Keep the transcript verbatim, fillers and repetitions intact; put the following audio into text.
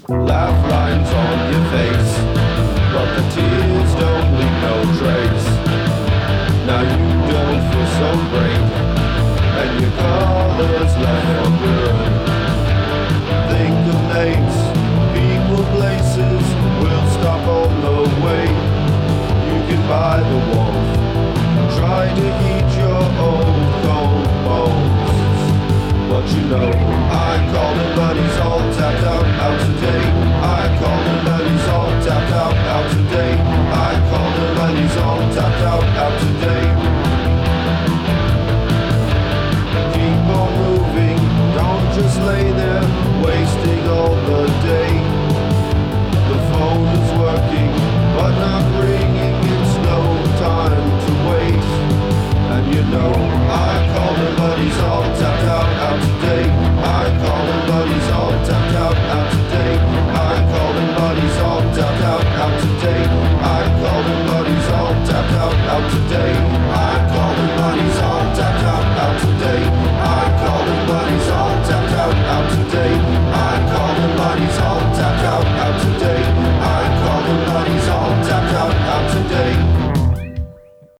Laugh lines on your face, but the tears don't leave no trace. Now you don't feel so great, and your colors left for good. Think of names, people, places, we'll stop on the way. You can buy the warmth, try to heat your old cold bones. But you know, I called it, but he's all tapped out, out today. I